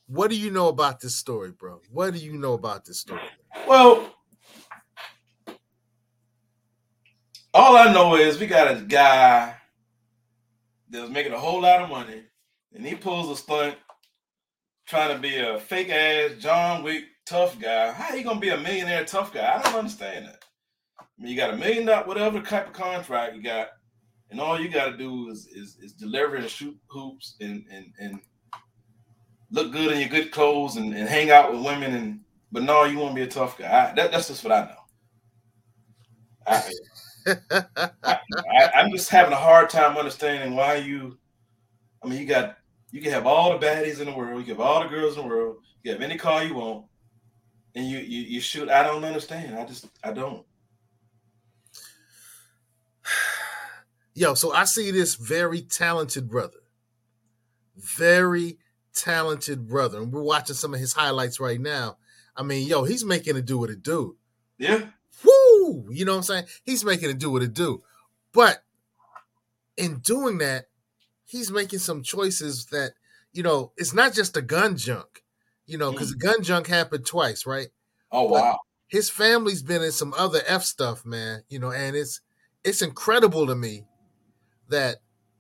What do you know about this story, bro? What do you know about this story? Well, all I know is we got a guy that was making a whole lot of money, and he pulls a stunt trying to be a fake ass John Wick tough guy. How he gonna be a millionaire tough guy? I don't understand that. I mean, you got $1 million, whatever type of contract you got, and all you got to do is deliver and shoot hoops and look good in your good clothes and hang out with women. But no, you want to be a tough guy. That's just what I know. I, I'm just having a hard time understanding why you. I mean, you can have all the baddies in the world, you can have all the girls in the world, you have any car you want, and you shoot. I don't understand. I don't. Yo, so I see this very talented brother. Very talented brother. And we're watching some of his highlights right now. I mean, yo, he's making it do what it do. Yeah. Woo! You know what I'm saying? He's making it do what it do. But in doing that, he's making some choices that, it's not just the gun junk, because the gun junk happened twice, right? Oh, wow. His family's been in some other F stuff, man, and it's incredible to me that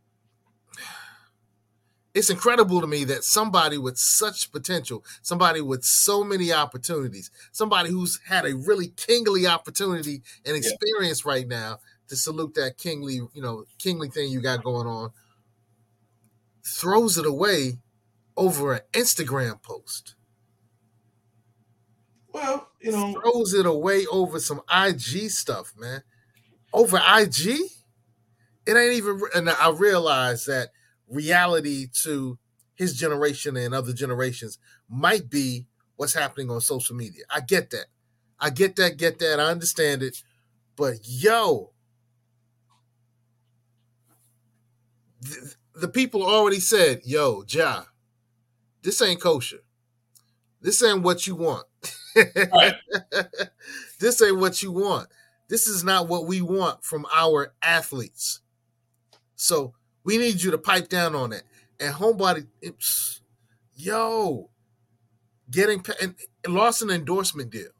somebody with such potential, somebody with so many opportunities, somebody who's had a really kingly opportunity and experience right now, to salute that kingly thing you got going on, throws it away over an Instagram post. Well, throws it away over some IG stuff, man. Over IG? It ain't even, and I realize that reality to his generation and other generations might be what's happening on social media. I get that. I understand it. But yo, the people already said, yo, Ja, this ain't kosher. This ain't what you want. Right. This ain't what you want. This is not what we want from our athletes. So we need you to pipe down on it. And homebody, getting and lost an endorsement deal.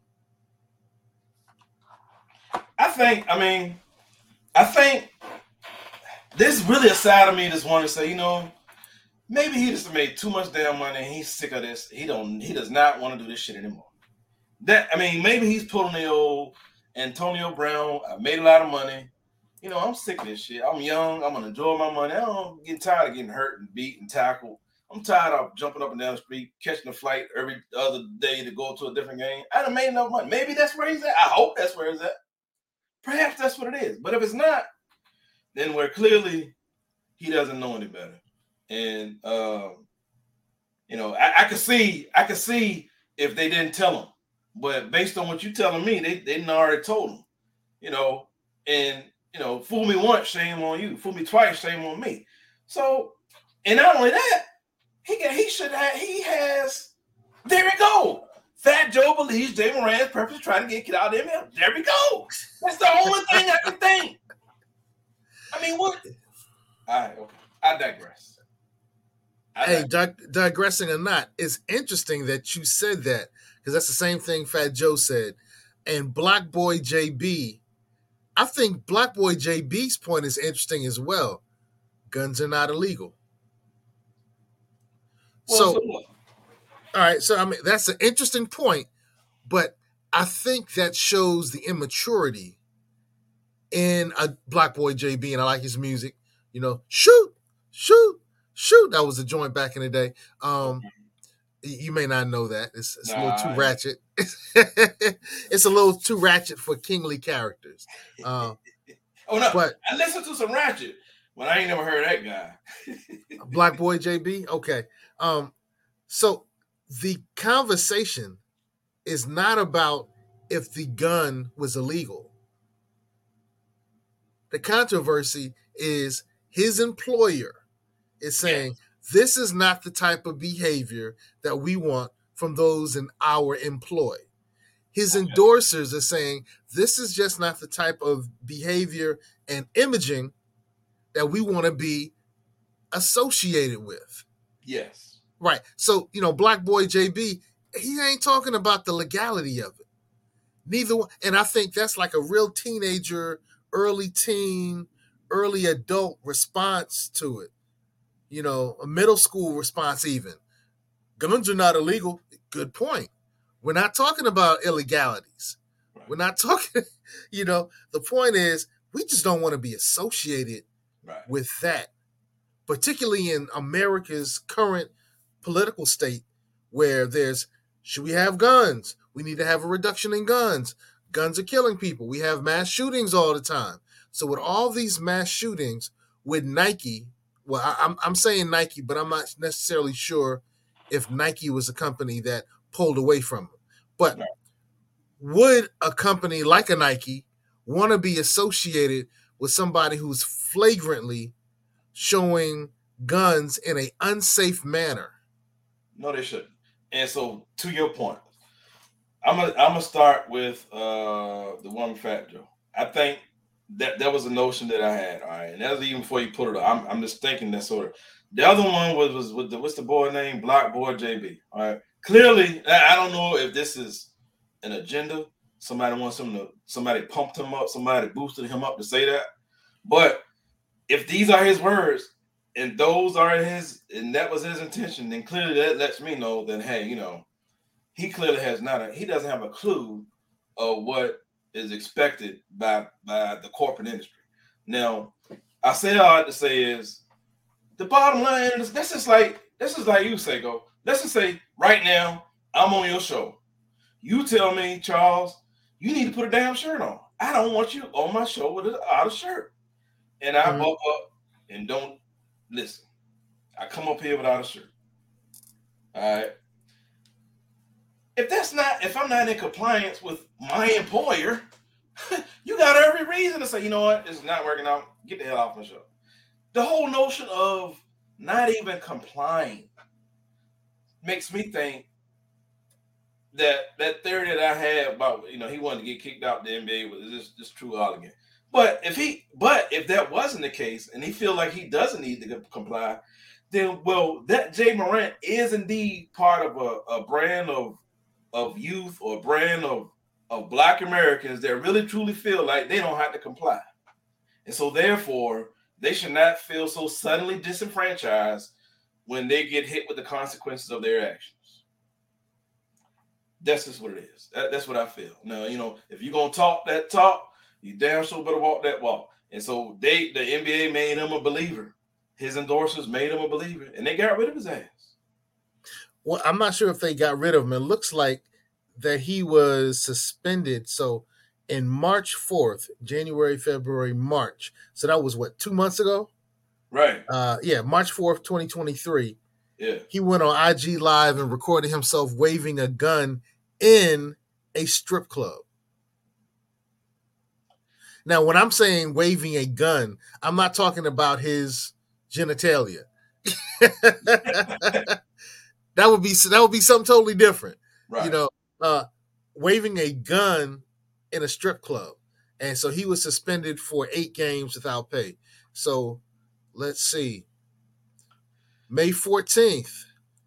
I think there's really a side of me that's want to say, maybe he just made too much damn money and he's sick of this. He does not want to do this shit anymore. Maybe he's pulling the old Antonio Brown. I made a lot of money. I'm sick of this shit. I'm young. I'm gonna enjoy my money. I'm getting tired of getting hurt and beat and tackled. I'm tired of jumping up and down the street, catching a flight every other day to go to a different game. I done made enough money. Maybe that's where he's at. I hope that's where he's at. Perhaps that's what it is. But if it's not, then where clearly he doesn't know any better. And I could see if they didn't tell him. But based on what you're telling me, they already told him. And fool me once, shame on you. Fool me twice, shame on me. So, and not only that, he has. There we go. Fat Joe believes Jay Moran's purpose trying to get out of him. There we go. That's the only thing I can think. I mean, what? All right, okay. I digress. Digressing or not, it's interesting that you said that, because that's the same thing Fat Joe said. And Black Boy JB, I think Black Boy JB's point is interesting as well. Guns are not illegal. All right, so I mean that's an interesting point, but I think that shows the immaturity in a Black Boy JB, and I like his music. Shoot, shoot, shoot. That was a joint back in the day. You may not know that. It's a little too ratchet. It's a little too ratchet for kingly characters. Oh no! But I listened to some ratchet, but I ain't never heard that guy. Black Boy JB. Okay. So the conversation is not about if the gun was illegal. The controversy is his employer is saying, this is not the type of behavior that we want from those in our employ. His endorsers are saying, this is just not the type of behavior and imaging that we want to be associated with. Yes. Right. So, Black Boy JB, he ain't talking about the legality of it. Neither one. And I think that's like a real teenager, early teen, early adult response to it. A middle school response even. Guns are not illegal. Good point. We're not talking about illegalities. Right. We're not talking, the point is we just don't want to be associated with that, particularly in America's current political state where should we have guns? We need to have a reduction in guns. Guns are killing people. We have mass shootings all the time. So with all these mass shootings with Nike, well, I'm saying Nike, but I'm not necessarily sure if Nike was a company that pulled away from them. But would a company like a Nike want to be associated with somebody who's flagrantly showing guns in an unsafe manner? No, they shouldn't. And so, to your point, I'm gonna start with the one Fat Joe. I think that was a notion that I had. All right, and that was even before you put it up. I'm just thinking that sort of. The other one was with what's the boy name? Black Boy JB. All right. Clearly, I don't know if this is an agenda. Somebody pumped him up. Somebody boosted him up to say that. But if these are his words and those are and that was his intention, then clearly that lets me know that, hey, he clearly he doesn't have a clue of what is expected by the corporate industry. Now, I say all I have to say is the bottom line is this is like you, Seiko. Let's just say right now I'm on your show. You tell me, Charles, you need to put a damn shirt on. I don't want you on my show with out of shirt. And I buck up and don't listen. I come up here without a shirt. All right. If I'm not in compliance with my employer, you got every reason to say, you know what, it's not working out. Get the hell off my show. The whole notion of not even complying makes me think that theory that I had about, he wanted to get kicked out the NBA was just true all again. But if that wasn't the case and he feel like he doesn't need to comply, then that Jay Morant is indeed part of a brand of youth or a brand of Black Americans that really truly feel like they don't have to comply. And so therefore they should not feel so suddenly disenfranchised when they get hit with the consequences of their actions. That's just what it is. That's what I feel. Now, if you're going to talk that talk, you damn sure better walk that walk. And so the NBA made him a believer. His endorsers made him a believer, and they got rid of his ass. Well, I'm not sure if they got rid of him. It looks like that he was suspended. So in March 4th, January, February, March. So that was 2 months ago? Right. March 4th, 2023. Yeah. He went on IG Live and recorded himself waving a gun in a strip club. Now, when I'm saying waving a gun, I'm not talking about his genitalia. that would be something totally different. Right. Waving a gun in a strip club. And so he was suspended for 8 games without pay. So let's see. May 14th.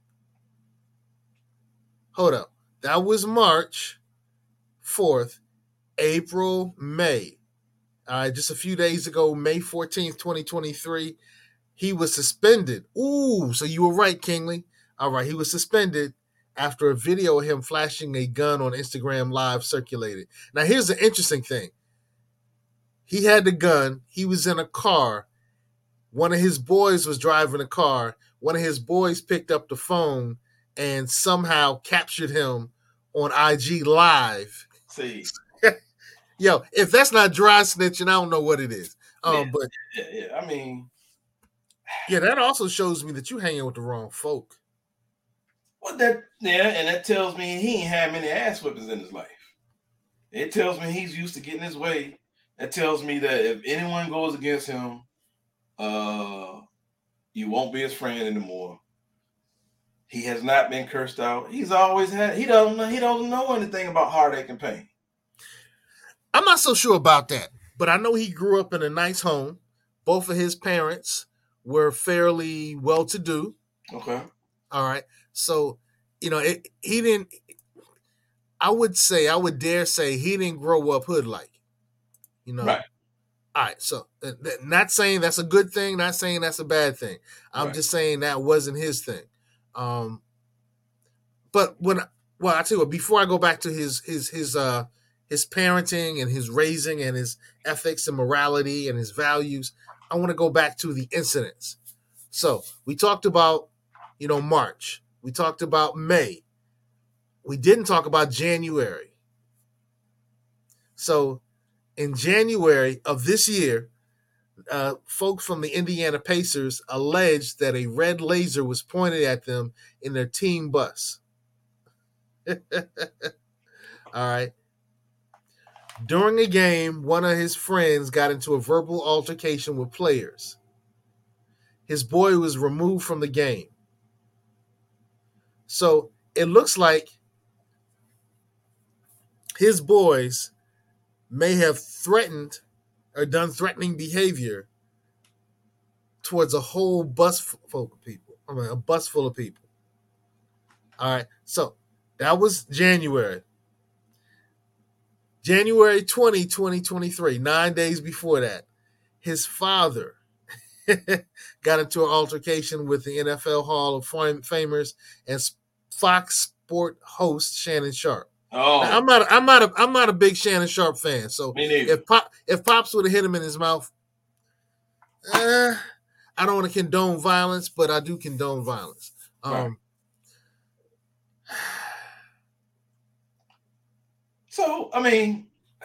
Hold up. That was March 4th. April, May. All right, just a few days ago, May 14th, 2023, he was suspended. Ooh, so you were right, Kingly. All right, he was suspended after a video of him flashing a gun on Instagram Live circulated. Now, here's the interesting thing. He had the gun. He was in a car. One of his boys was driving a car. One of his boys picked up the phone and somehow captured him on IG Live. See. Yo, if that's not dry snitching, I don't know what it is. I mean, that also shows me that you hanging with the wrong folk. Well, and that tells me he ain't had many ass whippings in his life. It tells me he's used to getting his way. That tells me that if anyone goes against him, you won't be his friend anymore. He has not been cursed out. He's always had. He doesn't know anything about heartache and pain. I'm not so sure about that, but I know he grew up in a nice home. Both of his parents were fairly well-to-do. Okay. All right. So, he didn't. I would dare say he didn't grow up hood like. Right. All right. So, not saying that's a good thing. Not saying that's a bad thing. I'm just saying that wasn't his thing. But I tell you what, before I go back to his parenting and his raising and his ethics and morality and his values, I want to go back to the incidents. So we talked about, March. We talked about May. We didn't talk about January. So in January of this year, folks from the Indiana Pacers alleged that a red laser was pointed at them in their team bus. All right. During a game, one of his friends got into a verbal altercation with players. His boy was removed from the game. So it looks like his boys may have threatened or done threatening behavior towards a whole bus full of people. A bus full of people. All right. So that was January. January 20, 2023, 9 days before that, his father got into an altercation with the NFL Hall of Famers and Fox Sport host Shannon Sharpe. Oh, now, I'm not a big Shannon Sharpe fan. So if Pops would have hit him in his mouth, I don't want to condone violence, but I do condone violence. Right. So, I mean,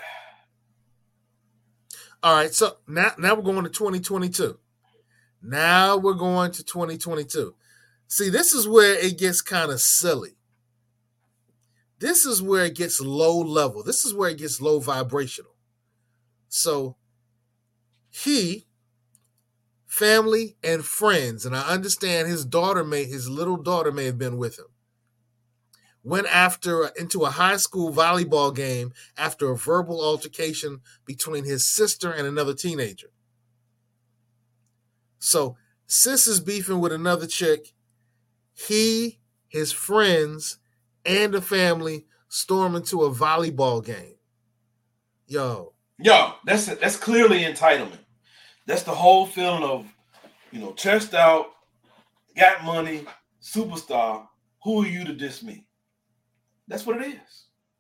all right. So now we're going to 2022. Now we're going to 2022. See, this is where it gets kind of silly. This is where it gets low level. This is where it gets low vibrational. So family and friends, and I understand his little daughter may have been with him, went into a high school volleyball game after a verbal altercation between his sister and another teenager. So sis is beefing with another chick. He, his friends, and the family storm into a volleyball game. Yo, that's clearly entitlement. That's the whole feeling of, chest out, got money, superstar. Who are you to diss me? That's what it is.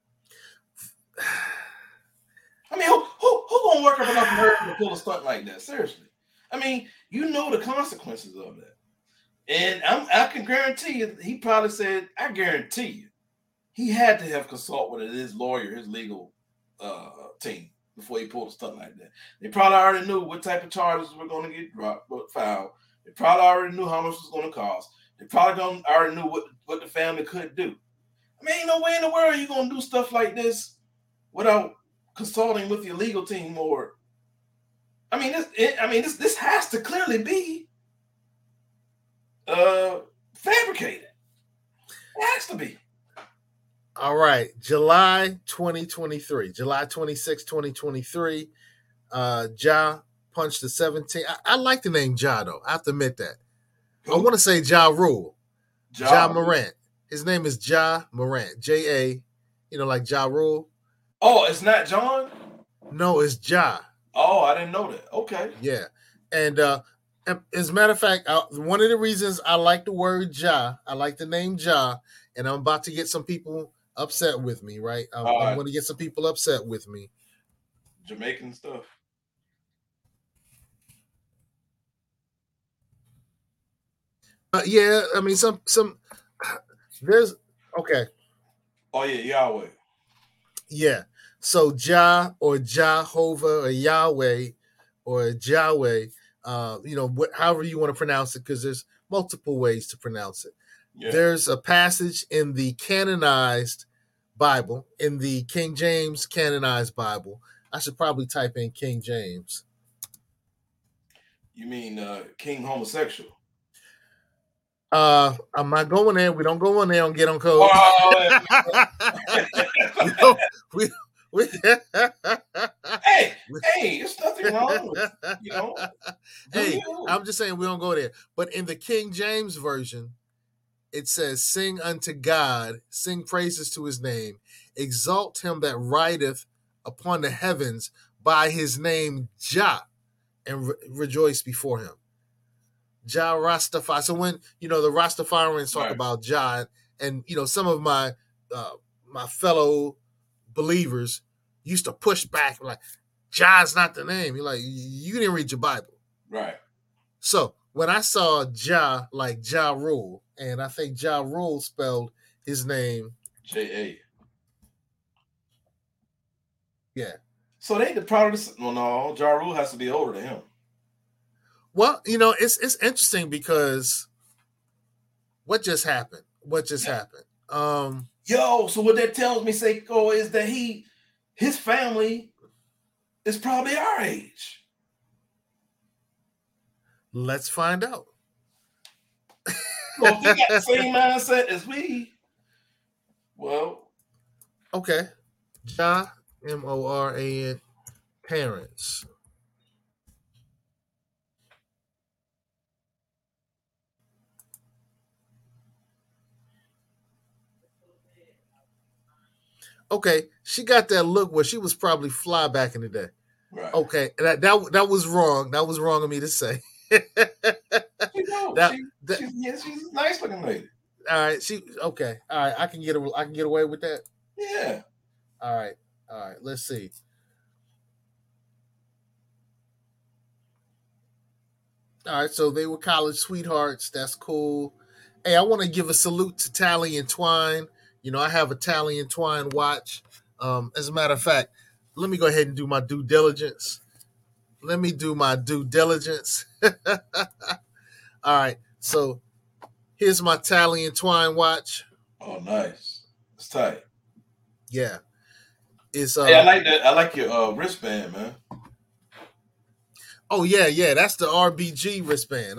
I mean, who gonna work up enough nerve to pull a stunt like that? Seriously. I mean, you know the consequences of that. And I can guarantee you, he probably said, I guarantee you, he had to have consulted with his lawyer, his legal team, before he pulled a stunt like that. They probably already knew what type of charges were going to get filed. They probably already knew how much it was going to cost. They probably already knew what the family could do. I mean, ain't no way in the world you're going to do stuff like this without consulting with your legal team. Or, I mean, this has to clearly be fabricated. It has to be. All right, July 2023, July 26, 2023. Ja punched the 17. I like the name Ja, though. I have to admit that. Who? I want to say Ja Rule. Ja Morant. His name is Ja Morant. J-A, like Ja Rule. Oh, it's not John? No, it's Ja. Oh, I didn't know that. Okay. Yeah. And as a matter of fact, one of the reasons I like the word Ja, I like the name Ja, and I'm about to get some people upset with me, right? I'm going to get some people upset with me. Jamaican stuff. Yeah, I mean some there's okay. Oh yeah, Yahweh. Yeah. So Ja or Jehovah or Yahweh or Yahweh, however you want to pronounce it, because there's multiple ways to pronounce it. Yeah. There's a passage in the canonized Bible, in the King James canonized Bible. I should probably type in King James. You mean King Homosexual? I'm not going there. We don't go in there and get on code. Hey, there's nothing wrong with it, Hey, I'm just saying we don't go there. But in the King James version, it says, "Sing unto God, sing praises to his name, exalt him that rideth upon the heavens by his name Jah, and rejoice before him." Jah Rastafari. So when the Rastafarians talk Right. about Jah, and some of uh, my fellow believers used to push back like, Jah's not the name. You're like, you didn't read your Bible. Right. So when I saw Jah, like Ja Rule, and I think Ja Rule spelled his name J.A. Yeah. So they the product. Well, no, Ja Rule has to be older than him. Well, it's interesting because what just happened? Yo, so what that tells me, Seiko, is that his family is probably our age. Let's find out. Well, if they got the same mindset as we, well, okay. Ja, Moran, parents. Okay, she got that look where she was probably fly back in the day. Right. Okay, that was wrong. That was wrong of me to say. She's a nice looking lady. All right, okay. All right, I can get away with that. Yeah. All right. Let's see. All right, so they were college sweethearts. That's cool. Hey, I want to give a salute to Tally and Twine. I have a Tally and Twine watch. As a matter of fact, let me go ahead and do my due diligence. All right, so here's my Tally and Twine watch. Oh, nice. It's tight. Yeah. It's I like that. I like your wristband, man. Oh yeah. That's the RBG wristband.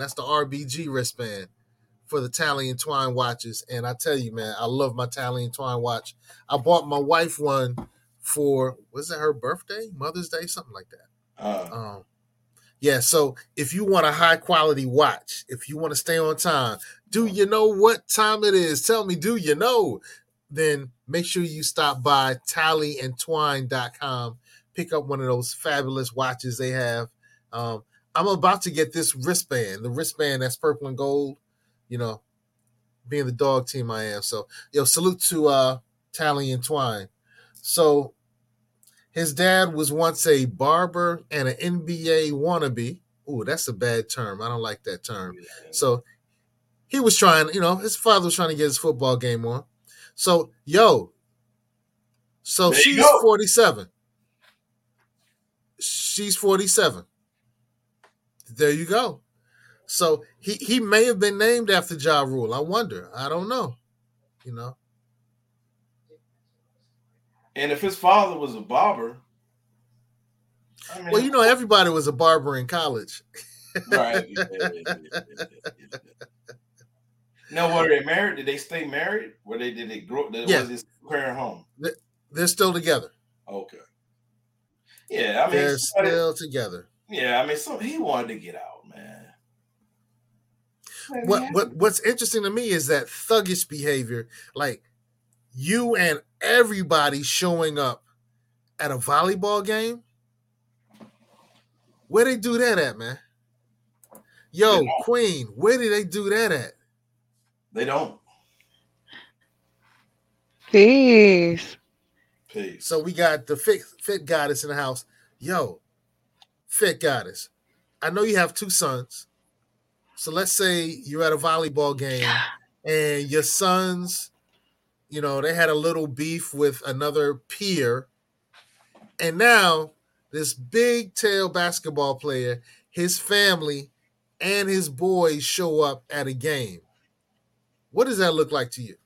For the Tally and Twine watches. And I tell you, man, I love my Tally and Twine watch. I bought my wife one for, was it her birthday, Mother's Day, something like that. Yeah, so if you want a high quality watch, if you want to stay on time, do you know what time it is? Tell me, do you know? Then make sure you stop by tallyandtwine.com. Pick up one of those fabulous watches they have. I'm about to get this wristband, the wristband that's purple and gold. Being the dog team I am. So, salute to Tally and Twine. So, his dad was once a barber and an NBA wannabe. Ooh, that's a bad term. I don't like that term. Yeah. So, he was trying, his father was trying to get his football game on. So, she's 47. She's 47. There you go. So he may have been named after Ja Rule. I wonder. I don't know. And if his father was a barber, well, everybody was a barber in college. Right. Yeah. Now, were they married? Did they stay married? Did they grow? Yeah. Was his parent home? They're still together. Okay. Yeah, they're still together. Yeah, he wanted to get out, man. What's interesting to me is that thuggish behavior, like you and everybody showing up at a volleyball game. Where they do that at, man? Yo, Queen, where did they do that at? They don't. Peace. So we got the fit goddess in the house. Yo, fit goddess. I know you have 2 sons. So let's say you're at a volleyball game and your sons, they had a little beef with another peer. And now this big tail basketball player, his family and his boys show up at a game. What does that look like to you?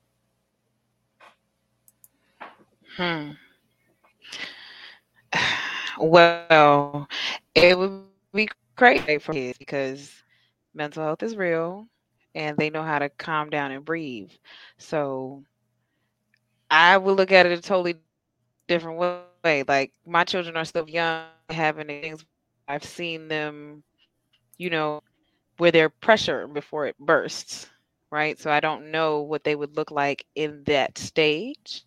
Well, it would be crazy for kids because mental health is real and they know how to calm down and breathe. So I would look at it a totally different way. Like my children are still young, having things. I've seen them, where they're pressure before it bursts. right? So I don't know what they would look like in that stage.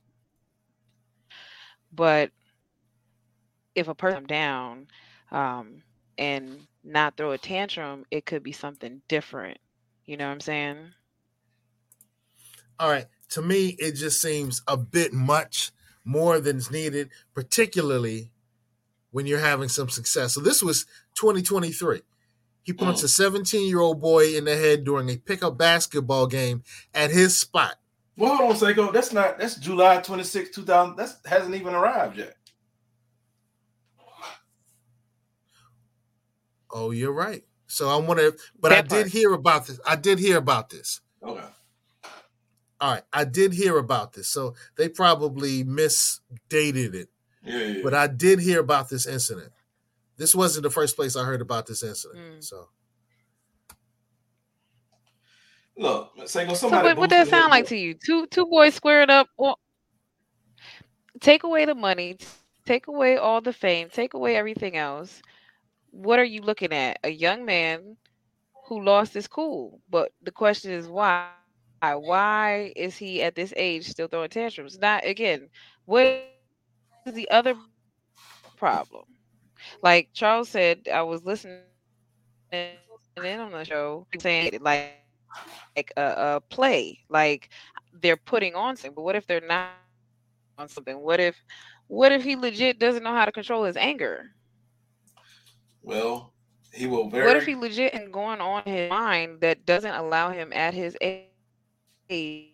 But if a person down and not throw a tantrum, it could be something different. You know what I'm saying? All right. To me, it just seems a bit much more than is needed, particularly when you're having some success. So this was 2023. He punched a 17-year-old boy in the head during a pickup basketball game at his spot. Well, hold on, Seiko. That's July 26, 2000. That hasn't even arrived yet. Oh, you're right. So I want to, but I did hear about this. Okay. All right. I did hear about this. So they probably misdated it. Yeah. But I did hear about this incident. This wasn't the first place I heard about this incident. So. Look, Seiko, somebody. So what that sound like to you? Two boys squared up. Well, take away the money, take away all the fame, take away everything else. What are you looking at? A young man who lost his cool. But the question is why? Why is he at this age still throwing tantrums? Not again. What is the other problem? Like Charles said, I was listening in on the show saying like a play, like they're putting on something. But what if they're not on something? What if he legit doesn't know how to control his anger? Well, he will What if he legit and going on his mind that doesn't allow him at his age?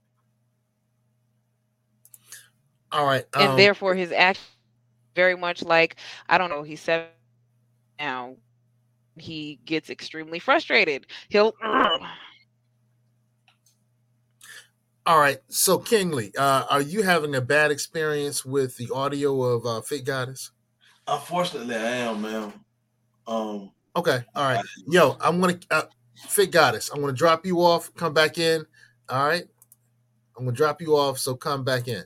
All right. And therefore his action very much like, I don't know, he's 7 now. He gets extremely frustrated. He'll All right. So Kingsley, are you having a bad experience with the audio of Fit Goddess? Unfortunately, I am, man. Okay. All right. Yo, I'm gonna Fit Goddess. I'm gonna drop you off. Come back in. All right. I'm gonna drop you off. So come back in.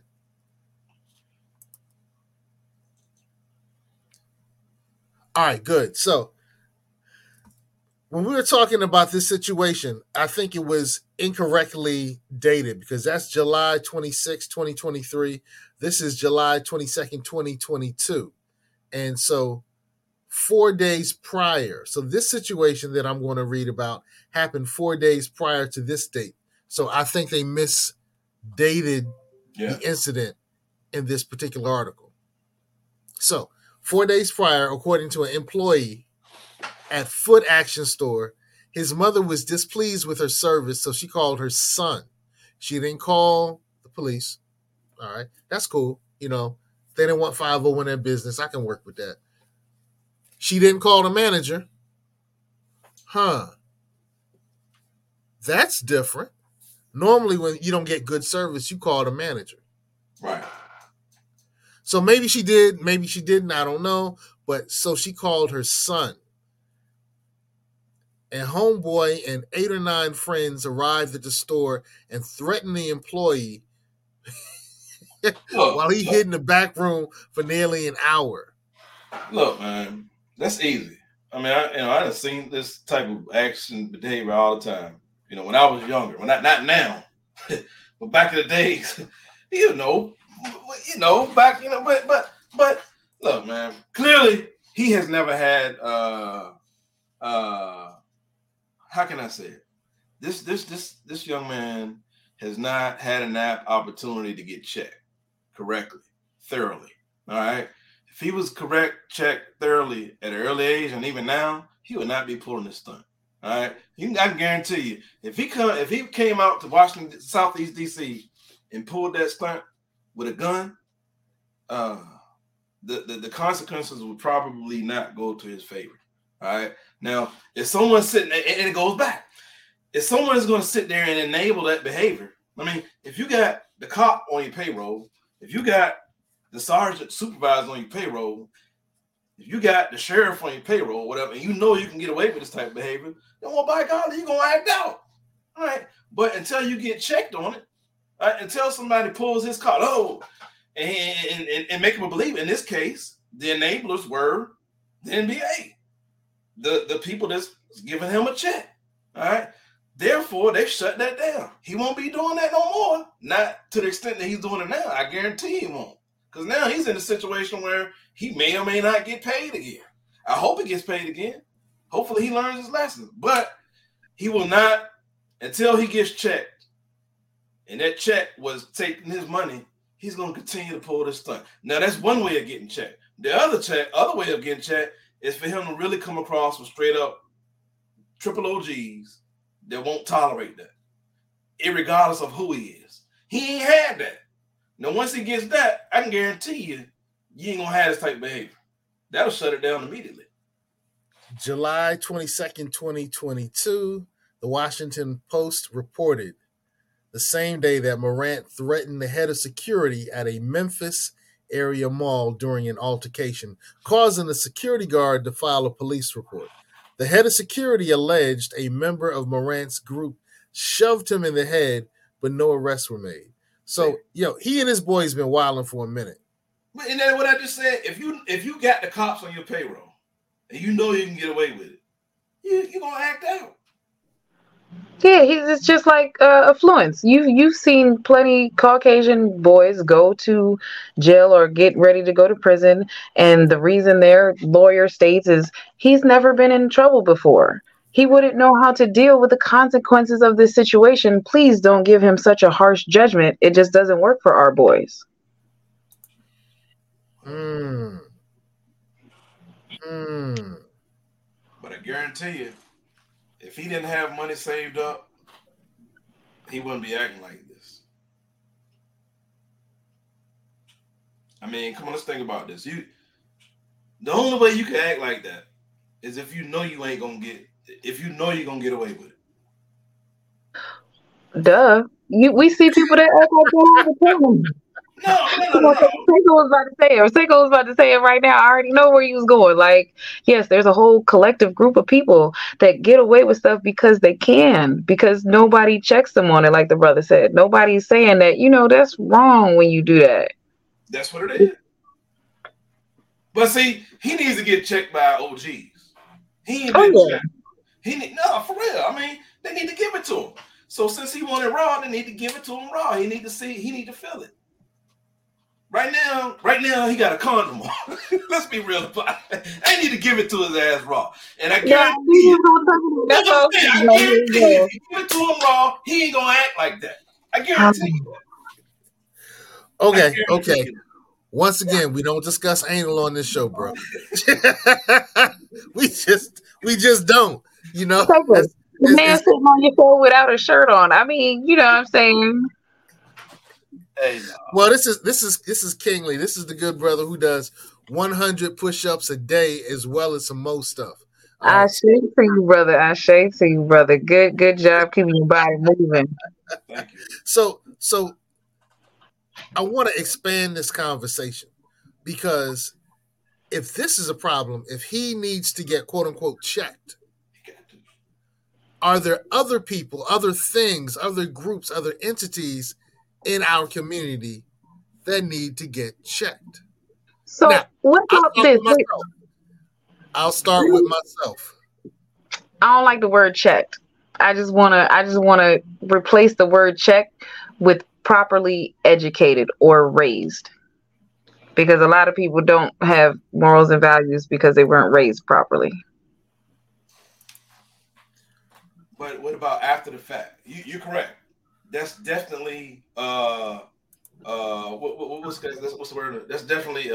All right. Good. So when we were talking about this situation, I think it was incorrectly dated because that's July 26, 2023. This is July 22nd, 2022. And so 4 days prior. So this situation that I'm going to read about happened 4 days prior to this date. So I think they misdated the incident in this particular article. So 4 days prior, according to an employee at Foot Action Store, his mother was displeased with her service, so she called her son. She didn't call the police. All right. That's cool. You know, they didn't want 5-0 in their business. I can work with that. She didn't call the manager. That's different. Normally, when you don't get good service, you call the manager. Right. So maybe she did, maybe she didn't. I don't know. But so she called her son. And homeboy and 8 or 9 friends arrived at the store and threatened the employee while he hid in the back room for nearly an hour. Look, man, that's easy. I mean, I've seen this type of action behavior all the time. You know, when I was younger, not now, but back in the days, but look, man, clearly he has never had how can I say it? This young man has not had an opportunity to get checked correctly, thoroughly. All right. If he was checked thoroughly at an early age, and even now, he would not be pulling this stunt. All right. I can guarantee you, if he came out to Washington, Southeast DC, and pulled that stunt with a gun, the consequences would probably not go to his favor. All right. Now, if someone's sitting, and it goes back, if someone is going to sit there and enable that behavior, I mean, if you got the cop on your payroll, if you got the sergeant supervisor on your payroll, if you got the sheriff on your payroll, whatever, and you know you can get away with this type of behavior, then well, by God, you're going to act out. All right. But until you get checked on it, right, until somebody pulls his car, and make him believe, in this case, the enablers were the NBA. The people that's giving him a check. All right. Therefore, they shut that down. He won't be doing that no more. Not to the extent that he's doing it now. I guarantee he won't. Because now he's in a situation where he may or may not get paid again. I hope he gets paid again. Hopefully he learns his lesson. But he will not, until he gets checked, and that check was taking his money, he's going to continue to pull this stunt. Now, that's one way of getting checked. The other way of getting checked is for him to really come across with straight up triple OGs that won't tolerate that, irregardless of who he is. He ain't had that. Now, once he gets that, I can guarantee you ain't going to have this type of behavior. That'll shut it down immediately. July 22nd, 2022, the Washington Post reported the same day that Morant threatened the head of security at a Memphis area mall during an altercation, causing the security guard to file a police report. The head of security alleged a member of Morant's group shoved him in the head, but no arrests were made. So, he and his boys been wilding for a minute. And then what I just said, if you got the cops on your payroll and you know you can get away with it, you're gonna act out. Yeah, it's just like affluence. You've seen plenty Caucasian boys go to jail or get ready to go to prison, and the reason their lawyer states is he's never been in trouble before. He wouldn't know how to deal with the consequences of this situation. Please don't give him such a harsh judgment. It just doesn't work for our boys. But I guarantee you, if he didn't have money saved up, he wouldn't be acting like this. I mean, come on, let's think about this. The only way you can act like that is if you know you ain't gonna get, if you know you're gonna get away with it. Duh. We see people that act like that all the time. No. Seiko was about to say it right now. I already know where he was going. Like, yes, there's a whole collective group of people that get away with stuff because they can, because nobody checks them on it, like the brother said. Nobody's saying that, that's wrong when you do that. That's what it is. But see, he needs to get checked by OGs. He ain't been checked. For real. I mean, they need to give it to him. So since he wanted raw, they need to give it to him raw. He need to feel it. Right now, he got a condom on. Let's be real about it. I need to give it to his ass raw. And I guarantee you, if you give it to him raw, he ain't going to act like that. I guarantee you that. Okay. Once again, we don't discuss anal on this show, bro. we just don't. The man sitting on your floor without a shirt on. I mean, you know what I'm saying? Hey, no. Well, this is Kingly. This is the good brother who does 100 push-ups a day as well as some more stuff. I shade to you, brother. I shade to you, brother. Good job keeping your body moving. Thank you. So I want to expand this conversation, because if this is a problem, if he needs to get quote unquote checked, are there other people, other things, other groups, other entities in our community that need to get checked? So now, what about this? I'll start with myself. I don't like the word checked. I just wanna replace the word checked with properly educated or raised. Because a lot of people don't have morals and values because they weren't raised properly. But what about after the fact? You're correct. That's definitely what's the word? That's definitely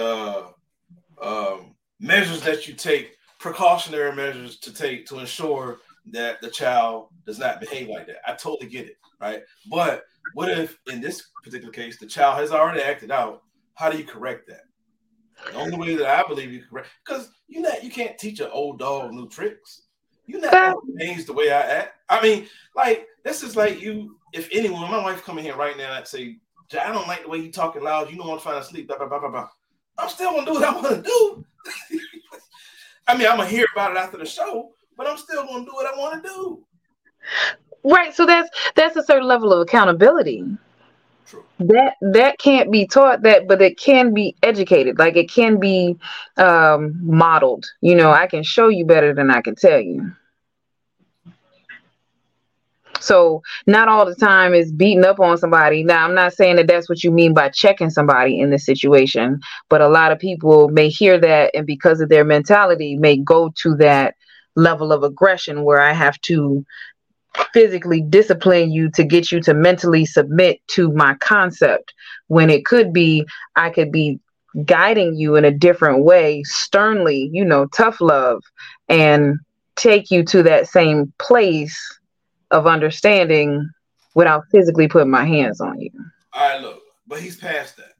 measures that you take, precautionary measures to take to ensure that the child does not behave like that. I totally get it, right? But what if in this particular case the child has already acted out? How do you correct that? The only way that I believe you correct, because you can't teach an old dog new tricks. You're not going to change the way I act. I mean, like, this is like you, if anyone, my wife come in here right now and say, I don't like the way you talking loud. You don't want to find sleep, blah, blah, blah, blah, blah. I'm still going to do what I want to do. I mean, I'm going to hear about it after the show, but I'm still going to do what I want to do. Right. So that's a certain level of accountability. True. That can't be taught, but it can be educated. Like, it can be modeled. I can show you better than I can tell you. So not all the time is beating up on somebody. Now, I'm not saying that that's what you mean by checking somebody in this situation, but a lot of people may hear that, and because of their mentality, may go to that level of aggression where I have to physically discipline you to get you to mentally submit to my concept, when it could be I could be guiding you in a different way, sternly, tough love, and take you to that same place of understanding without physically putting my hands on you. All right, look, but he's past that.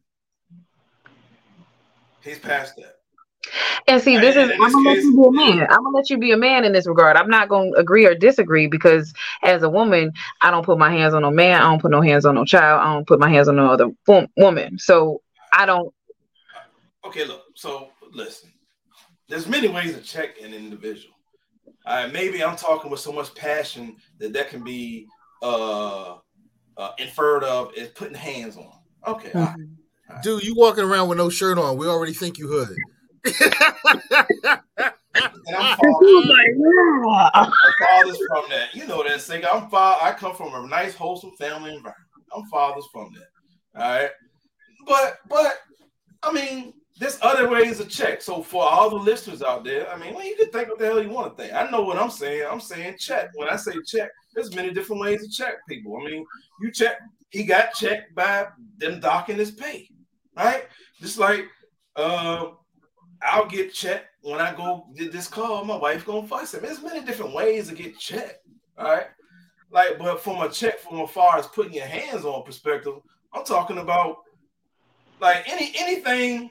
He's past that. And see, this is, And in I'm this gonna let case, you be a man. I'm gonna let you be a man in this regard. I'm not gonna agree or disagree, because as a woman, I don't put my hands on no man. I don't put no hands on no child. I don't put my hands on no other woman. So I don't. Okay, look. So listen, there's many ways to check an individual. Maybe I'm talking with so much passion that can be inferred of as putting hands on. Okay, all right. Dude, you walking around with no shirt on. We already think you hood. And I'm fathers from that. You know that, Sig. I come from a nice, wholesome family environment. I'm fathers from that. All right. But I mean, there's other ways to check. So for all the listeners out there, I mean, well, you can think what the hell you want to think. I know what I'm saying. I'm saying check. When I say check, there's many different ways to check people. I mean, you check. He got checked by them docking his pay, right? Just like I'll get checked when I go get this call. My wife gonna fuss him. There's many different ways to get checked, all right? Like, but from a check from as far as putting your hands on perspective, I'm talking about like anything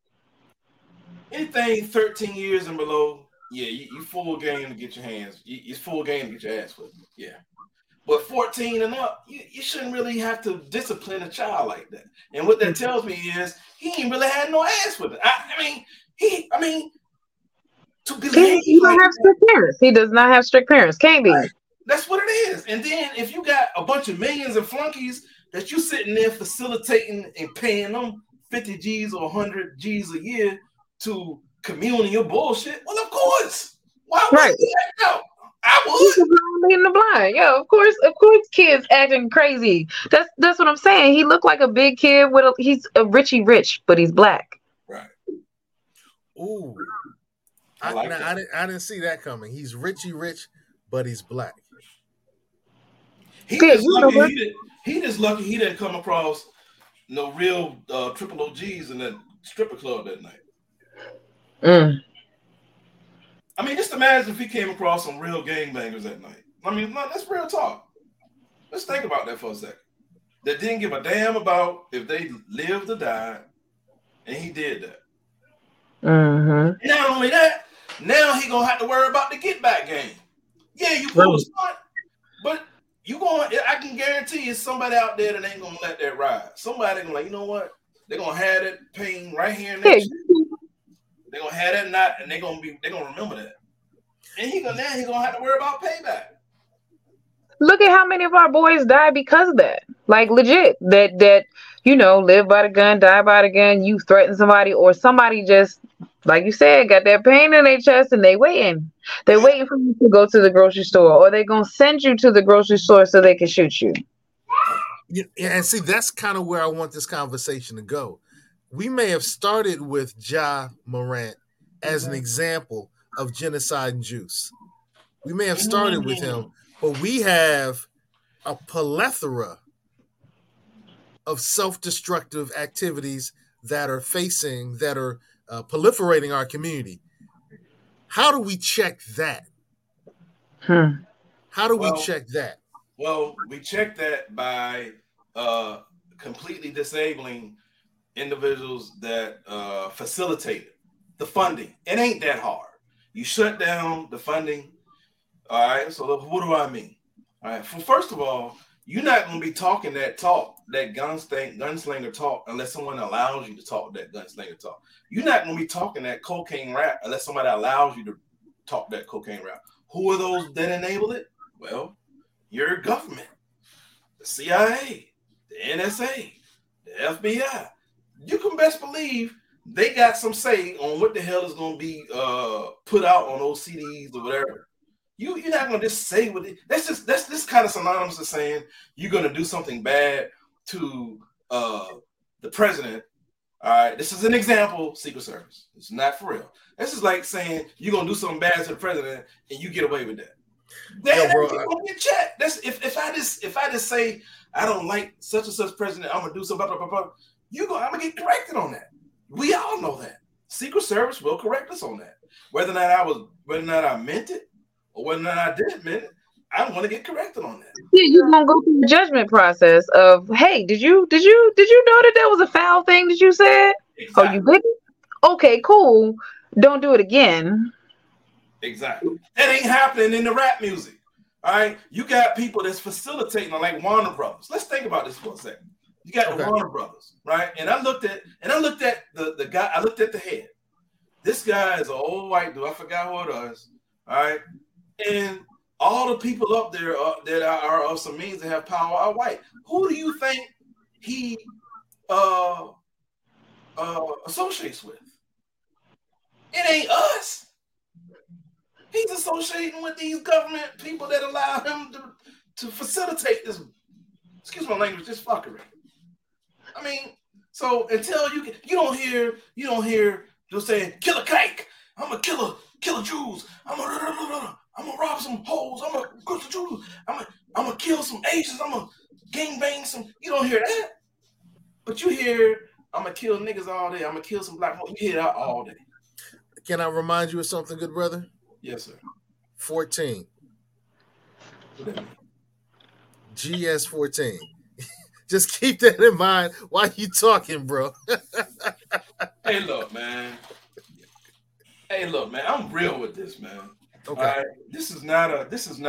13 years and below. Yeah, you full game to get your hands. It's full game to get your ass whipped. Yeah. But 14 and up, you shouldn't really have to discipline a child like that. And what that tells me is he ain't really had no ass with it. I mean, to behave. He don't have strict parents. He does not have strict parents. Can't be. Right. That's what it is. And then if you got a bunch of millions of flunkies that you sitting there facilitating and paying them 50 G's or 100 G's a year to commune in your bullshit, well, of course. Why would you act out? I would. Leading the blind. Yeah, of course, kids acting crazy. That's what I'm saying. He looked like a big kid he's a Richie Rich, but he's black. Right. Ooh. I didn't see that coming. He's Richie Rich, but he's black. He just lucky he didn't come across no real triple OGs in that stripper club that night. I mean, just imagine if he came across some real gangbangers that night. I mean, that's real talk. Let's think about that for a second. That didn't give a damn about if they lived or died, and he did that. Mm-hmm. Not only that, now he gonna have to worry about the get back game. Yeah, you pull a stunt, but I can guarantee you somebody out there that ain't gonna let that ride. Somebody gonna like, you know what? They're gonna have that pain right here next year. They're gonna have that knot, and they're gonna remember that. And he gonna have to worry about payback. Look at how many of our boys died because of that. Like legit, that live by the gun, die by the gun. You threaten somebody, or somebody just, like you said, got that pain in their chest, and they waiting. They're waiting for you to go to the grocery store, or they're gonna send you to the grocery store so they can shoot you. Yeah, and see, that's kind of where I want this conversation to go. We may have started with Ja Morant as an example of genocide and juice. We may have started with him, but we have a plethora of self-destructive activities that are proliferating our community. How do we check that? How do we check that? Well, we check that by completely disabling individuals that facilitate the funding. It ain't that hard. You shut down the funding. All right. So what do I mean? All right. Well, first of all, you're not going to be talking that gunslinger talk, unless someone allows you to talk that gunslinger talk. You're not going to be talking that cocaine rap unless somebody allows you to talk that cocaine rap. Who are those that enable it? Well, your government, the CIA, the NSA, the FBI. You can best believe they got some say on what the hell is going to be put out on those CDs or whatever. You're not gonna just say what it. That's this kind of synonymous to saying you're gonna do something bad to the president. All right, this is an example. Secret Service. It's not for real. This is like saying you're gonna do something bad to the president and you get away with that. That's gonna get checked. That's if I just say I don't like such and such president, I'm gonna do something. I'm gonna get corrected on that. We all know that. Secret Service will correct us on that. Whether or not I meant it, or whether or not I didn't mean it, I'm gonna get corrected on that. Yeah, you're gonna go through the judgment process of, hey, did you know that was a foul thing that you said? Exactly. Oh, you didn't? Okay, cool. Don't do it again. Exactly. That ain't happening in the rap music. All right. You got people that's facilitating, like Warner Brothers. Let's think about this for a second. You got the Warner Brothers, right? And I looked at the guy, I looked at the head. This guy is an old white dude. I forgot who it was. All right. And all the people up there that are of some means that have power are white. Who do you think he associates with? It ain't us. He's associating with these government people that allow him to facilitate this, excuse my language, this fuckery. I mean, so until you don't hear just saying kill a cake. I'm gonna kill Jews. I'm gonna rob some hoes. I'm gonna go to Jews. I'm gonna kill some Asians. I'm gonna gangbang some. You don't hear that, but you hear I'm gonna kill niggas all day. I'm gonna kill some black folks. You hear that all day. Can I remind you of something, good brother? Yes, sir. 14. GS 14. Just keep that in mind while you talking, bro. Hey, look, man. I'm real with this, man. Okay. All right? This is not this is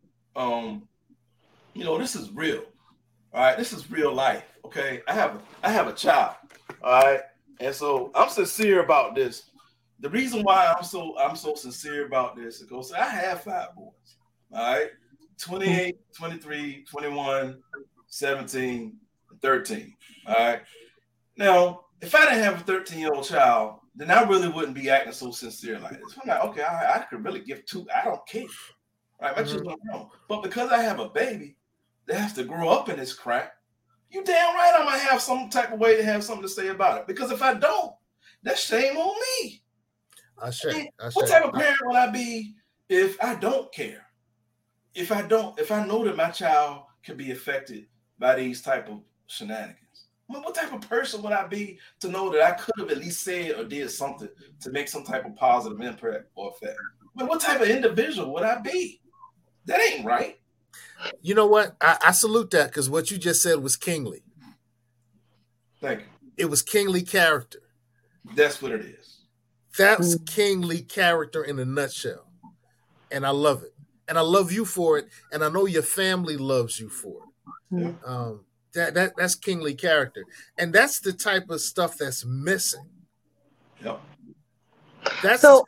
real. All right, this is real life. Okay. I have a child. All right. And so I'm sincere about this. The reason why I'm so sincere about this is because I have 5 boys. All right. 28, 23, 21, 17, 13. All right. Now, if I didn't have a 13-year-old child, then I really wouldn't be acting so sincere like this. I'm like, okay, I could really give 2. I don't care. Right? My children don't know. But because I have a baby that has to grow up in this crap, you damn right I'm gonna have some type of way to have something to say about it. Because if I don't, that's shame on me. What type of parent would I be if I don't care? If I know that my child can be affected by these type of shenanigans? I mean, what type of person would I be to know that I could have at least said or did something to make some type of positive impact or effect? I mean, what type of individual would I be? That ain't right. You know what? I salute that because what you just said was kingly. Thank you. It was kingly character. That's what it is. That's kingly character in a nutshell. And I love it. And I love you for it. And I know your family loves you for it. Yeah. That's kingly character. And that's the type of stuff that's missing. Yep. So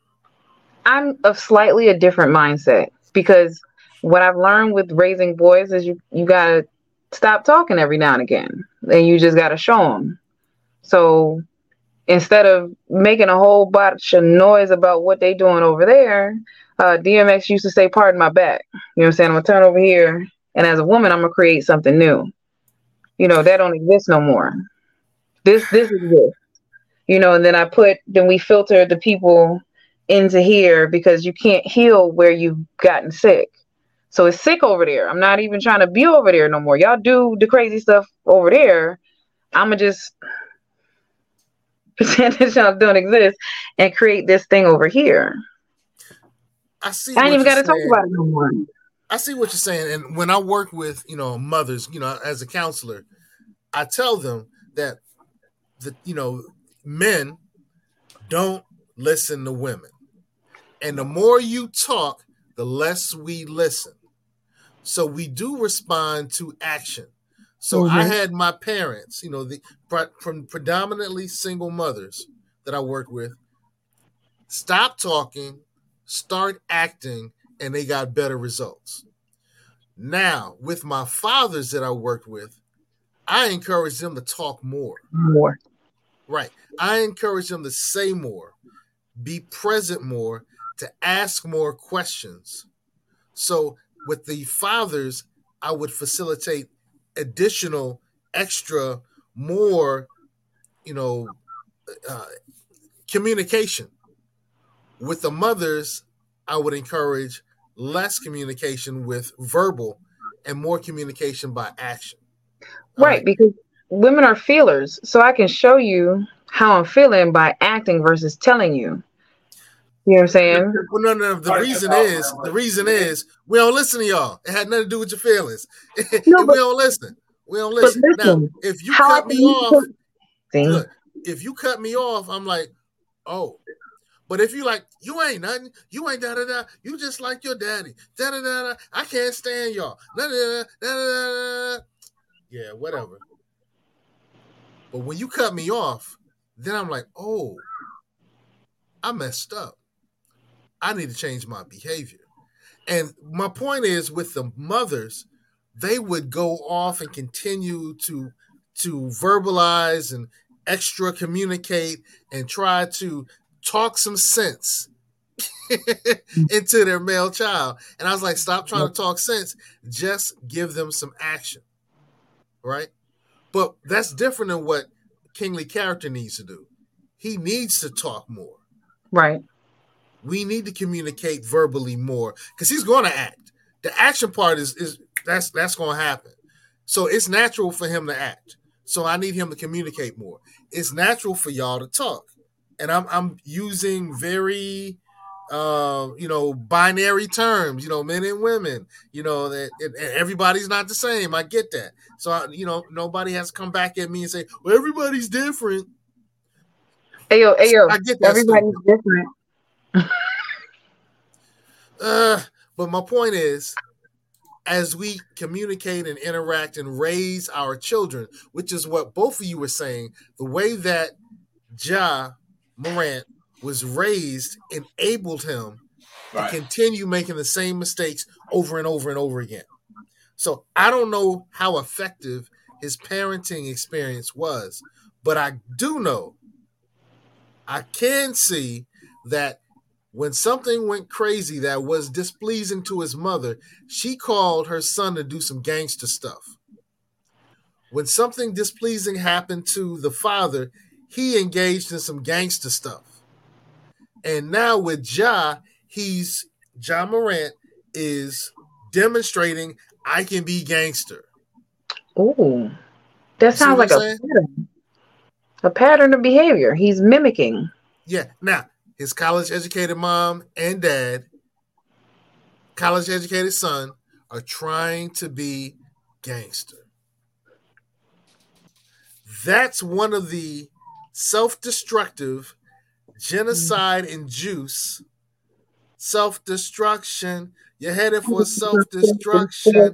I'm of slightly a different mindset because what I've learned with raising boys is you got to stop talking every now and again. And you just got to show them. So instead of making a whole bunch of noise about what they doing over there, DMX used to say, pardon my back. You know what I'm saying? I'm going to turn over here. And as a woman, I'm going to create something new. You know, that don't exist no more. This exists. You know, and then we filter the people into here because you can't heal where you've gotten sick. So it's sick over there. I'm not even trying to be over there no more. Y'all do the crazy stuff over there. I'm going to just pretend that y'all don't exist and create this thing over here. I see. I ain't even got to talk about it no more. I see what you're saying. And when I work with, mothers, as a counselor, I tell them that men don't listen to women. And the more you talk, the less we listen. So we do respond to action. So I had my parents, from predominantly single mothers that I work with, stop talking, start acting, and they got better results. Now, with my fathers that I worked with, I encourage them to talk more. Right. I encourage them to say more, be present more, to ask more questions, So with the fathers, I would facilitate additional, extra, more, you know, uh, communication. With the mothers, I would encourage less communication with verbal and more communication by action. All Right, right. because women are feelers. So I can show you how I'm feeling by acting versus telling you. You know what I'm saying? Well, no. The Sorry to cut reason you off, is man, the but reason is we don't listen to y'all. It had nothing to do with your feelings. And No, we don't listen. We don't but listen. Now, listen, if you how I cut can me use off, see, look, if you cut me off, I'm like, oh. But if you like, you ain't nothing, you ain't da da da, you just like your daddy, da da da da. I can't stand y'all, da da da da da. Yeah, whatever. But when you cut me off, then I'm like, oh, I messed up. I need to change my behavior. And my point is, with the mothers, they would go off and continue to verbalize and extra communicate and try to talk some sense into their male child. And I was like, stop trying to talk sense. Just give them some action. Right? But that's different than what kingly character needs to do. He needs to talk more. right. We need to communicate verbally more because he's going to act. The action part is that's going to happen. So it's natural for him to act. So I need him to communicate more. It's natural for y'all to talk, and I'm using very binary terms, men and women, that everybody's not the same. I get that. So, nobody has to come back at me and say, well, everybody's different. Hey yo, I get that. everybody's stupid. different. But my point is, as we communicate and interact and raise our children, which is what both of you were saying, the way that Ja Morant was raised enabled him to continue making the same mistakes over and over and over again. So I don't know how effective his parenting experience was, but I do know, I can see that when something went crazy that was displeasing to his mother, she called her son to do some gangster stuff. When something displeasing happened to the father, he engaged in some gangster stuff. And now with Ja Morant is demonstrating, I can be gangster. Ooh, that sounds like a pattern of behavior. He's mimicking. Yeah. Now, his college-educated mom and dad, college-educated son, are trying to be gangster. That's one of the self-destructive, genocide-induced self-destruction. You're headed for self-destruction.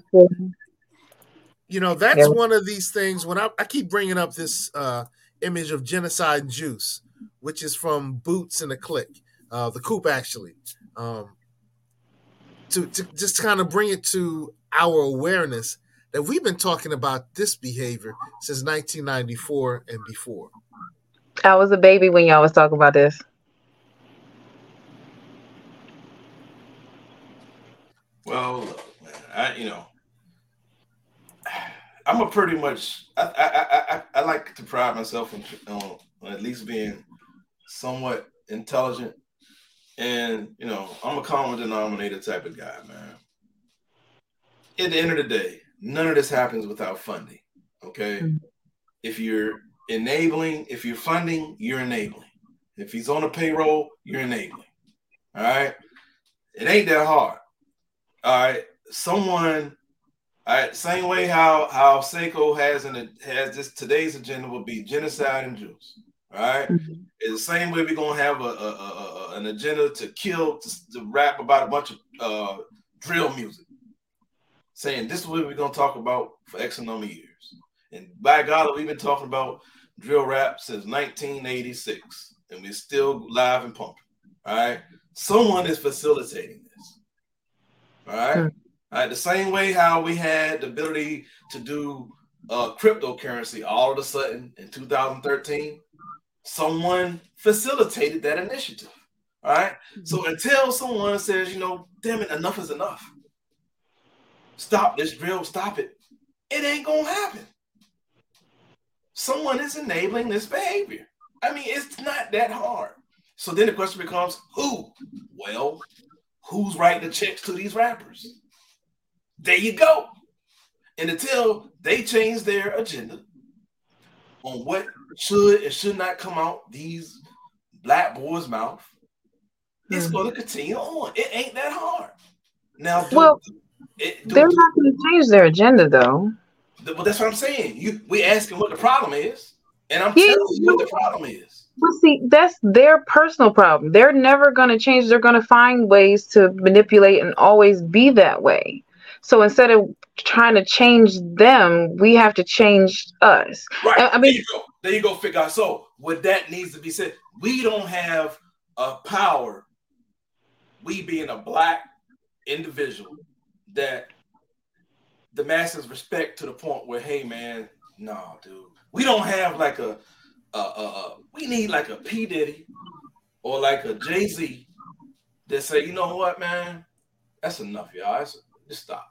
That's one of these things. When I keep bringing up this image of genocide and juice, which is from Boots and the Click, the Coop actually, to just kind of bring it to our awareness that we've been talking about this behavior since 1994 and before. I was a baby when y'all was talking about this. Well, man, I'm a pretty much. I like to pride myself on at least being somewhat intelligent, and I'm a common denominator type of guy, man. At the end of the day, none of this happens without funding. Okay, if you're enabling, if you're funding, you're enabling. If he's on a payroll, you're enabling. All right, it ain't that hard. All right, someone. All right, same way how Seiko has this today's agenda will be genocide and Jews. All right, it's the same way we're gonna have an agenda to kill, to rap about a bunch of drill music, saying this is what we're gonna talk about for X number of years. And by God, we've been talking about drill rap since 1986, and we're still live and pumping. All right, someone is facilitating this. All right. All right, the same way how we had the ability to do cryptocurrency all of a sudden in 2013, someone facilitated that initiative. All right. So until someone says, damn it, enough is enough. stop this drill, stop it. It ain't gonna happen. Someone is enabling this behavior. I mean, it's not that hard. So then the question becomes, who? Well, who's writing the checks to these rappers? There you go. And until they change their agenda on what should and should not come out these black boys' mouth, it's going to continue on. It ain't that hard. Now, they're not going to change their agenda, though. But that's what I'm saying. We asking what the problem is, and I'm telling you what the problem is. But see, that's their personal problem. They're never going to change. They're going to find ways to manipulate and always be that way. So instead of trying to change them, we have to change us. Right. I mean, there you go, figure out. So what that needs to be said, we don't have a power, we being a black individual, that the masses respect to the point where, hey man, no, dude, we don't have like we need like a P. Diddy or like a Jay-Z that say, you know what, man, that's enough, y'all. Just stop.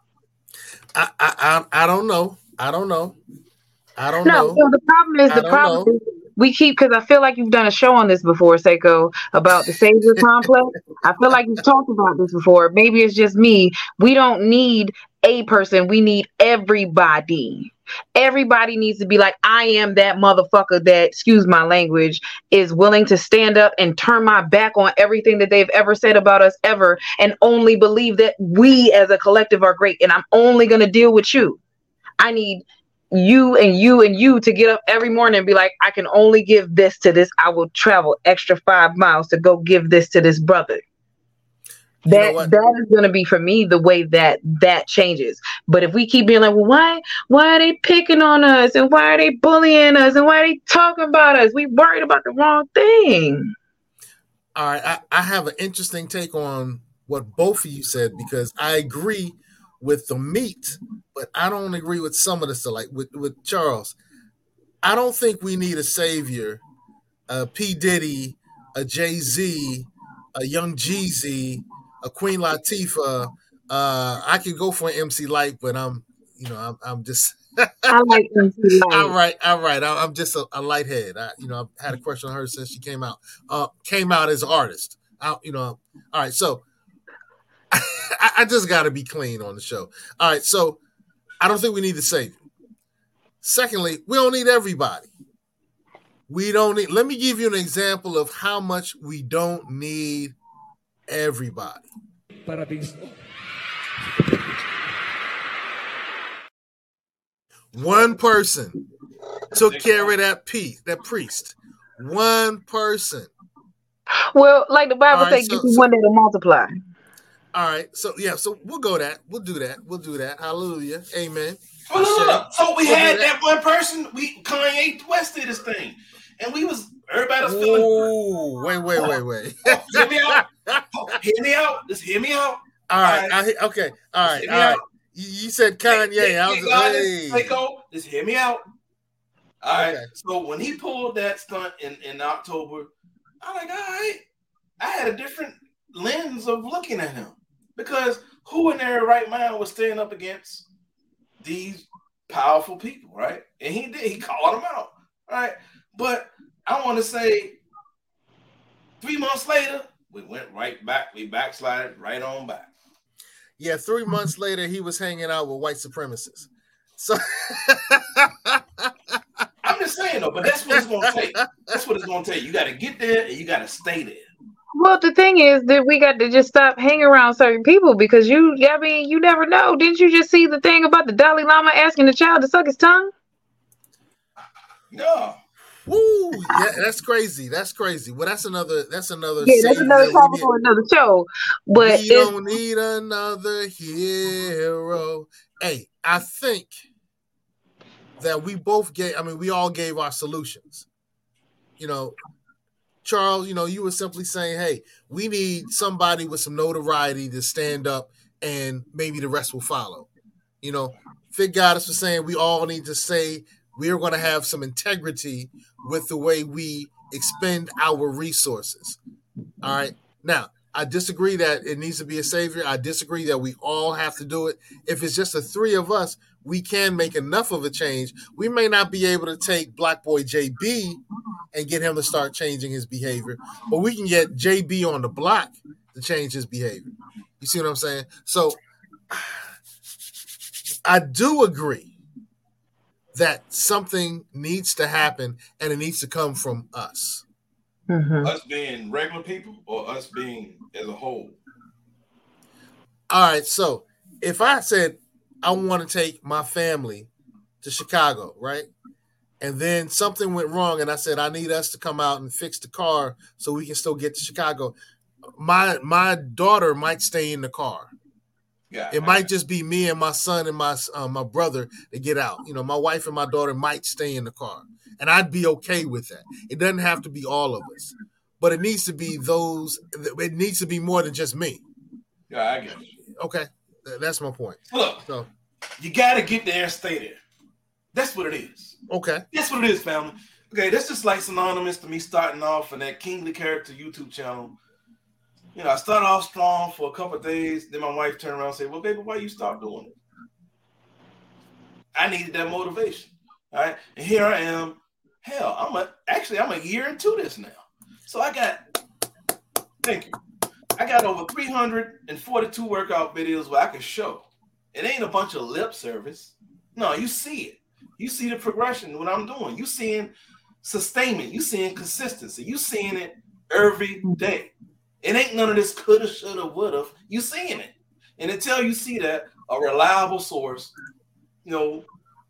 I don't know. No, the problem is we keep, because I feel like you've done a show on this before, Seiko, about the savior complex. I feel like you've talked about this before. Maybe it's just me. We don't need a person. We need everybody. Everybody needs to be like, I am that motherfucker that, excuse my language, is willing to stand up and turn my back on everything that they've ever said about us ever, and only believe that we as a collective are great, and I'm only going to deal with you. I need you and you and you to get up every morning and be like, I can only give this to this. I will travel extra 5 miles to go give this to this brother. That is going to be, for me, the way that changes. But if we keep being like, well, why are they picking on us, and why are they bullying us, and why are they talking about us? We worried about the wrong thing. All right, I have an interesting take on what both of you said, because I agree with the meat, but I don't agree with some of the stuff. Like with Charles, I don't think we need a savior, a P. Diddy, a Jay-Z, a Young Jeezy, a Queen Latifah. I could go for an MC Lyte, but I'm just. I like MC Lyte. All right. I'm just a lighthead. I've had a question on her since she came out. Came out as an artist. All right. So I just got to be clean on the show. All right. So I don't think we need the savior. Secondly, we don't need everybody. Let me give you an example of how much we don't need everybody. One person took care of that priest. One person. Well, like the Bible says, one day to multiply. All right. So we'll go that. We'll do that. Hallelujah. Amen. So we had that one person. Kanye West did this thing, and everybody was feeling. Oh, wait. Hear me out. Just hear me out. All right. Okay. All right. You said Kanye. Just hear me out. All right. So when he pulled that stunt in October, I'm like, all right. I had a different lens of looking at him, because who in their right mind was standing up against these powerful people, right? And he did. He called them out, right? But I want to say 3 months later, we went right back. We backslided right on back. Yeah, 3 months later, he was hanging out with white supremacists. So I'm just saying, though, but that's what it's going to take. That's what it's going to take. You got to get there, and you got to stay there. Well, the thing is that we got to just stop hanging around certain people, because you never know. Didn't you just see the thing about the Dalai Lama asking the child to suck his tongue? No. Woo! Yeah, that's crazy. Well, that's another. Yeah, that's another topic for another show. But we don't need another hero. Hey, I think that we all gave our solutions. Charles, you were simply saying, hey, we need somebody with some notoriety to stand up, and maybe the rest will follow. Fig Goddess was saying we all need to say we're going to have some integrity with the way we expend our resources. All right. Now, I disagree that it needs to be a savior. I disagree that we all have to do it. If it's just the three of us, we can make enough of a change. We may not be able to take Black Boy JB and get him to start changing his behavior, but we can get JB on the block to change his behavior. You see what I'm saying? So I do agree that something needs to happen, and it needs to come from us. Mm-hmm. Us being regular people, or us being as a whole? All right, so if I said I want to take my family to Chicago, right? And then something went wrong, and I said I need us to come out and fix the car so we can still get to Chicago. My daughter might stay in the car. Yeah, it might just be me and my son and my brother to get out. You know, my wife and my daughter might stay in the car, and I'd be okay with that. It doesn't have to be all of us, but it needs to be those. It needs to be more than just me. Yeah, I get you. Okay, that's my point. Look, so you got to get there and stay there. That's what it is. Okay, that's what it is, family. Okay, that's just like synonymous to me starting off in that Kingly Character YouTube channel. You know, I started off strong for a couple of days. Then my wife turned around and said, well, baby, why you stop doing it? I needed that motivation. All right. And here I am. Hell, I'm a year into this now. So I got over 342 workout videos where I can show. It ain't a bunch of lip service. No, you see it. You see the progression, what I'm doing. You seeing sustainment. You seeing consistency. You seeing it every day. It ain't none of this coulda, shoulda, woulda. You seeing it. And until you see that, a reliable source, you know,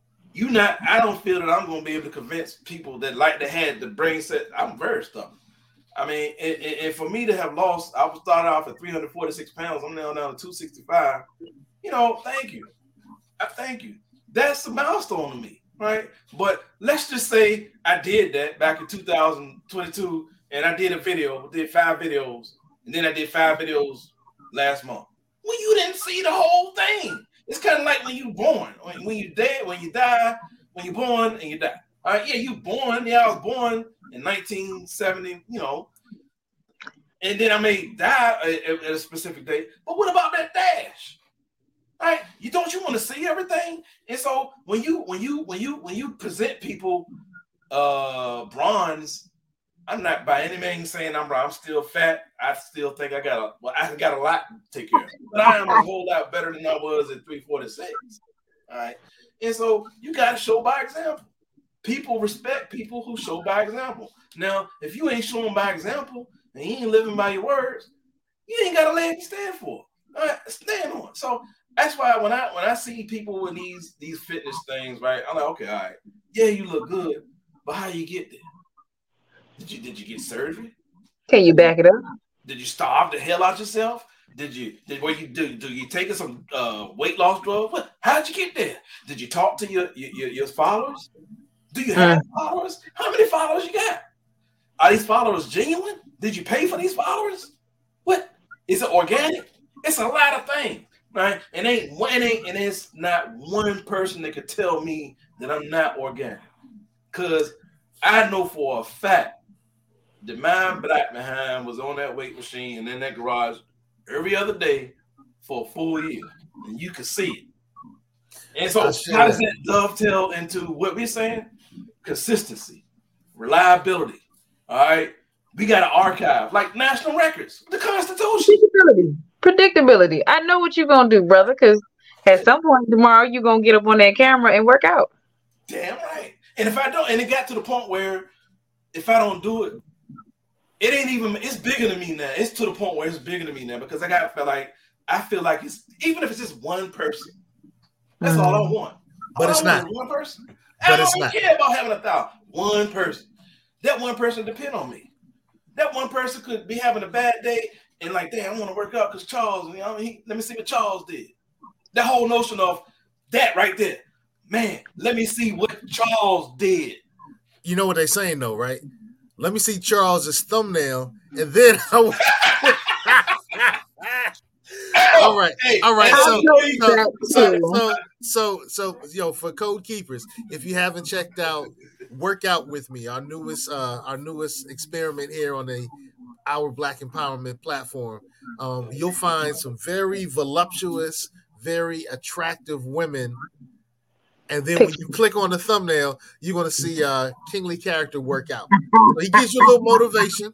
I don't feel that I'm going to be able to convince people that like to have the brain set. I'm very stubborn. I mean, and for me to have lost, I was started off at 346 pounds. I'm now down to 265. You know, thank you. I thank you. That's a milestone to me, right? But let's just say I did that back in 2022, and I did 5 videos. And then I did 5 videos last month. Well, you didn't see the whole thing. It's kind of like when you're born. When you're dead, when you die, when you're born and you die. All right, yeah, you born. Yeah, I was born in 1970, you know. And then I may die at a specific date. But what about that dash? All right, you want to see everything? And so when you present people bronze, I'm not by any means saying I'm still fat. I still think I got a lot to take care of. But I am a whole lot better than I was at 346. All right. And so you got to show by example. People respect people who show by example. Now, if you ain't showing by example and you ain't living by your words, you ain't got a leg to stand for. All right, stand on. So that's why when I see people with these fitness things, right, I'm like, okay, all right, yeah, you look good, but how you get there? Did you get surgery? Can you back it up? Did you starve the hell out yourself? Do you take some weight loss drugs? How'd you get there? Did you talk to your followers? Do you have followers? How many followers you got? Are these followers genuine? Did you pay for these followers? What is it organic? It's a lot of things, right? And it's not one person that could tell me that I'm not organic, because I know for a fact that my black behind was on that weight machine and in that garage every other day for a full year, and you could see it. And so, how does that dovetail into what we're saying? Consistency, reliability. All right, we got an archive like national records, the Constitution. Predictability. I know what you're gonna do, brother, because at some point tomorrow you're gonna get up on that camera and work out. Damn right. And if I don't, and it got to the point where if I don't do it, it's bigger than me now. It's to the point where it's bigger than me now, because I feel like it's, even if it's just one person, that's all I want. But it's not one person. I don't care about having 1,000. One person. That one person depend on me. That one person could be having a bad day and like, damn, I want to work out because Charles, let me see what Charles did. That whole notion of that right there. Man, let me see what Charles did. You know what they're saying though, right? Let me see Charles's thumbnail, and then all right. So, for Code Keepers, if you haven't checked out Workout With Me, our newest experiment here on the our Black Empowerment platform, you'll find some very voluptuous, very attractive women. And then when you click on the thumbnail, you're going to see Kingly Character workout. So he gives you a little motivation.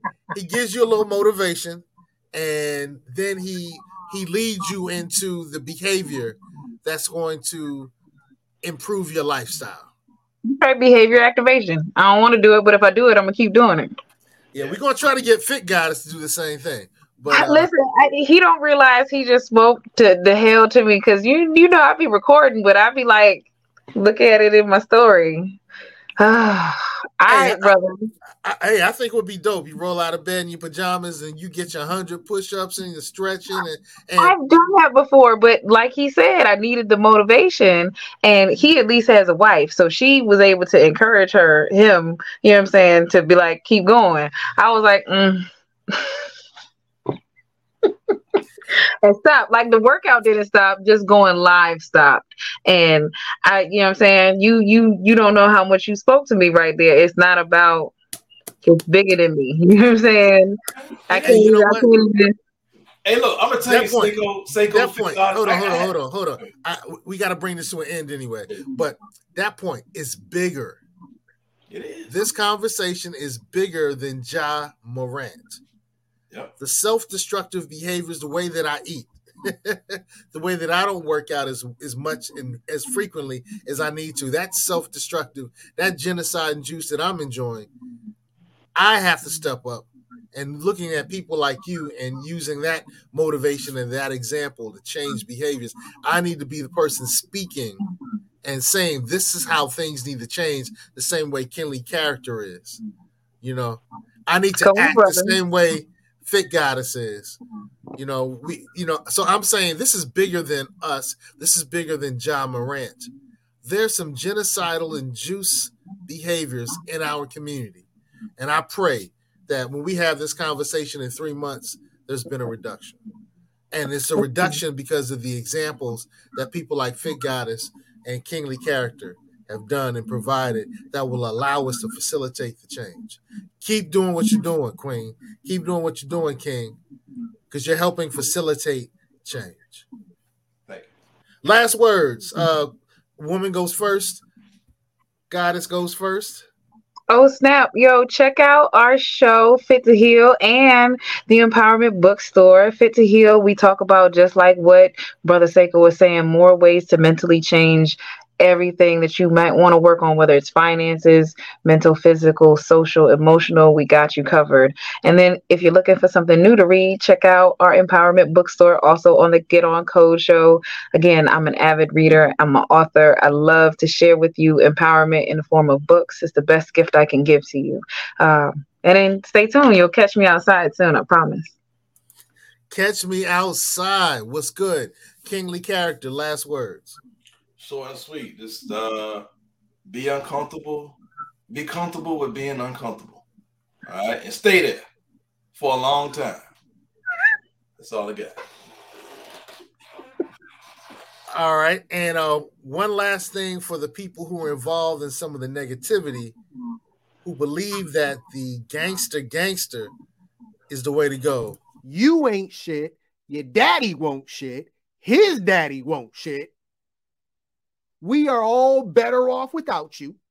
And then he leads you into the behavior that's going to improve your lifestyle. Right, behavior activation. I don't want to do it, but if I do it, I'm gonna keep doing it. Yeah, we're gonna try to get Fit Goddess to do the same thing. But listen, he don't realize he just spoke to the hell to me, because you know I be recording, but I be like, look at it in my story. All right, brother. I think it would be dope. You roll out of bed in your pajamas and you get your 100 push-ups and you're stretching. And I've done that before, but like he said, I needed the motivation, and he at least has a wife, so she was able to encourage him, you know what I'm saying, to be like, keep going. I was like, and stop. Like, the workout didn't stop, just going live stopped. And I, you know what I'm saying, you don't know how much you spoke to me right there. It's not about, it's bigger than me. You know what I'm saying? I can't even. Hey, look, I'm gonna tell you, Seiko. That point. Hold on. We got to bring this to an end anyway. But that point is bigger. It is. This conversation is bigger than Ja Morant. Yep. The self-destructive behaviors, the way that I eat, the way that I don't work out as much and as frequently as I need to. That's self-destructive. That genocide and juice that I'm enjoying. I have to step up. And looking at people like you and using that motivation and that example to change behaviors, I need to be the person speaking and saying this is how things need to change, the same way Kingly Character is. You know, I need to act the same way Fit Goddess is. So I'm saying this is bigger than us. This is bigger than Ja Morant. There's some genocidal and juice behaviors in our community, and I pray that when we have this conversation in 3 months, there's been a reduction. And it's a reduction because of the examples that people like Fit Goddess and Kingly Character have done and provided that will allow us to facilitate the change. Keep doing what you're doing, Queen. Keep doing what you're doing, King, because you're helping facilitate change. Thank you. Last words. Woman goes first. Goddess goes first. Oh, snap. Yo, check out our show, Fit to Heal, and the Empowerment Bookstore. Fit to Heal, we talk about, just like what Brother Seiko was saying, more ways to mentally change everything that you might want to work on, whether it's finances, mental, physical, social, emotional. We got you covered. And then if you're looking for something new to read, check out our Empowerment Bookstore, also on the Get On Code show. Again, I'm an avid reader. I'm an author. I love to share with you empowerment in the form of books. It's the best gift I can give to you. And then stay tuned. You'll catch me outside soon, I promise. Catch me outside. What's good? Kingly Character, last words. Short and sweet. Just be uncomfortable. Be comfortable with being uncomfortable. All right? And stay there for a long time. That's all I got. All right. And one last thing for the people who are involved in some of the negativity, who believe that the gangster is the way to go. You ain't shit. Your daddy won't shit. His daddy won't shit. We are all better off without you.